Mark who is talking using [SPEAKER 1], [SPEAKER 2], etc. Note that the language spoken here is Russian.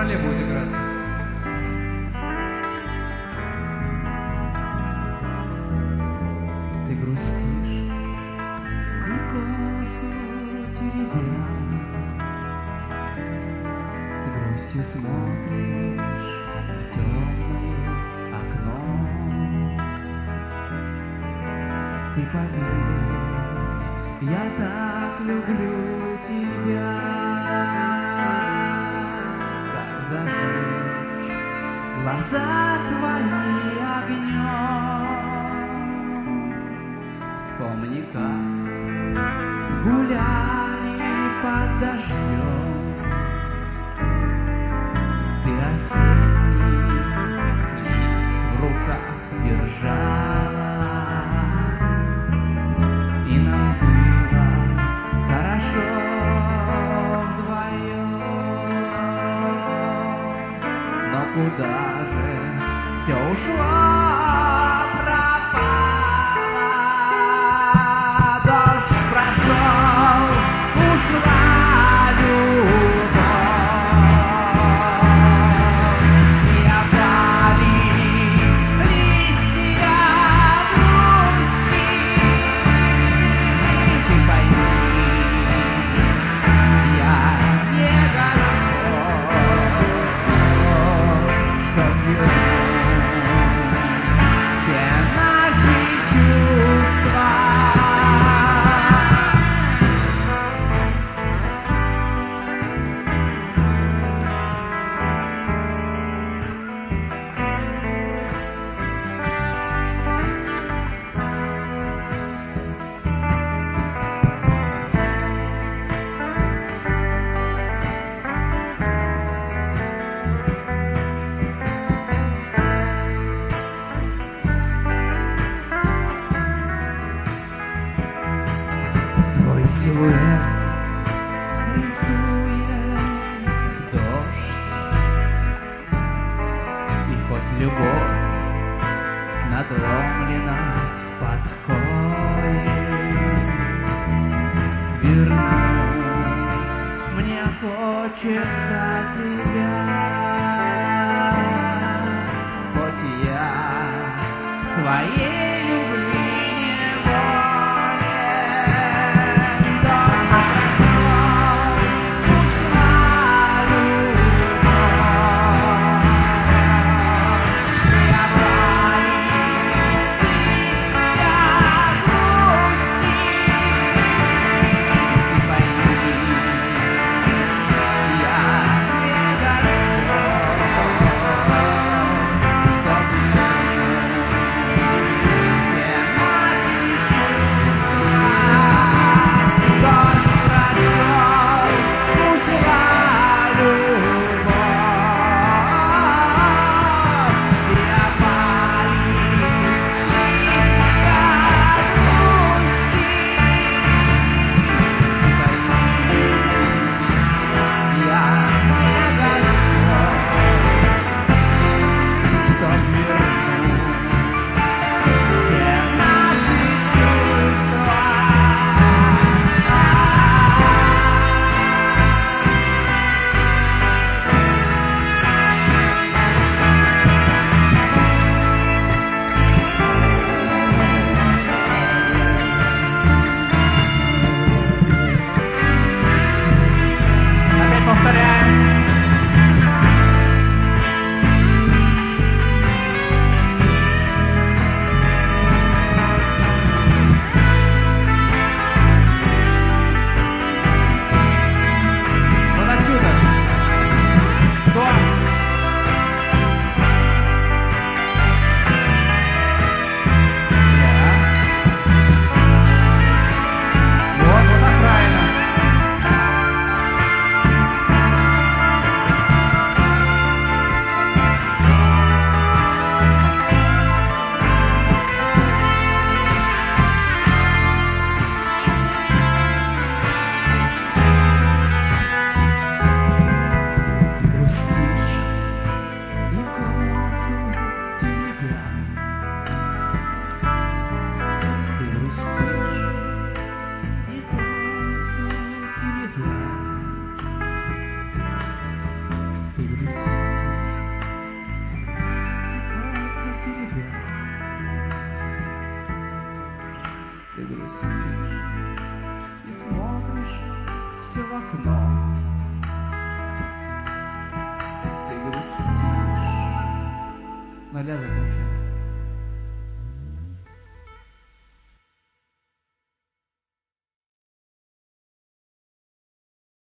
[SPEAKER 1] феврале будет играть.
[SPEAKER 2] Ты грустишь и косу теребя, с грустью смотришь в темное окно. Ты поверь, я так люблю тебя, как зажечь глаза твои огнем. Вспомни, как гуляли под дождем, ты осенний лист в руках держала, и нам было хорошо вдвоем. Но куда же все ушло, пропало? Дождь прошел, ушла любовь, и опали листья грусти. Ты пойми, я не Господь, чтоб вернуть все наши чувства. Твой силуэт рисует дождь, и хоть любовь надломлена в подкое, вернуть мне хочется тебя, хоть я своей любви неволен. Дождь прошел, ушла любовь, и опали листья грусти. Ты пойми, я не Господь,
[SPEAKER 1] 0 закончим.